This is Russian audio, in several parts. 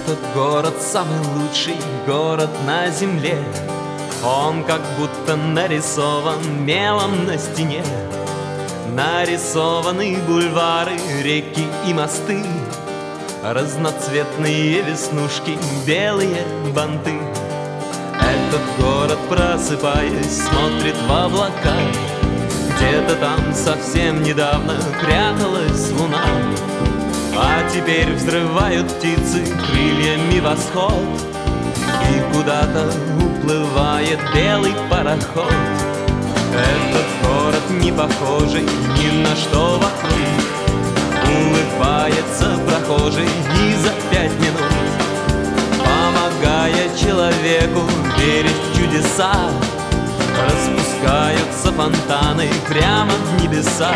Этот город самый лучший город на земле. Он как будто нарисован мелом на стене. Нарисованы бульвары, реки и мосты, разноцветные веснушки, белые банты. Этот город, просыпаясь, смотрит в облака. Где-то там совсем недавно пряталась луна, а теперь взрывают птицы крыльями восход, и куда-то уплывает белый пароход. Этот город не похожий ни на что вокруг. Улыбается прохожий и за 5 минут, помогая человеку верить в чудеса, распускаются фонтаны прямо в небеса.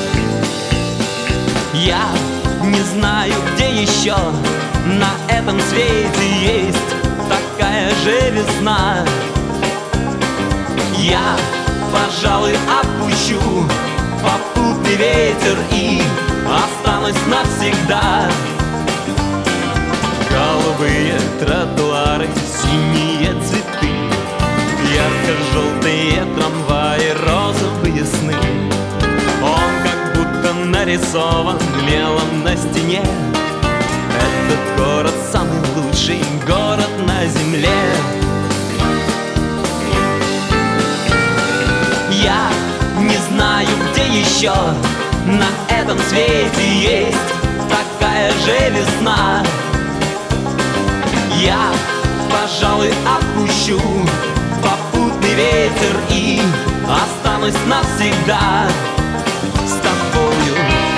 Я не знаю, где еще на этом свете есть такая же весна. Я, пожалуй, отпущу попутный ветер и останусь навсегда. Голубые тротуары, синие цветы, ярко-желтые трамваи, розовые сны. Он как будто нарисован мелом на стене. Этот город самый лучший город на земле. Я не знаю, где еще на этом свете есть такая же весна. Я, пожалуй, отпущу попутный ветер и останусь навсегда с тобою.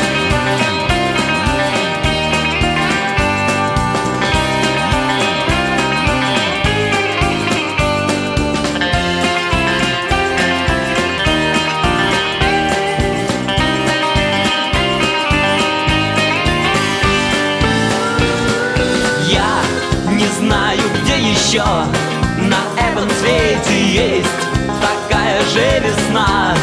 Не знаю, где еще на этом свете есть такая же весна.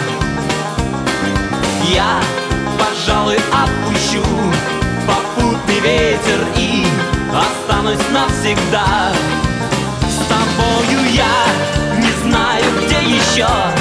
Я, пожалуй, отпущу попутный ветер и останусь навсегда с тобою. Я не знаю, где еще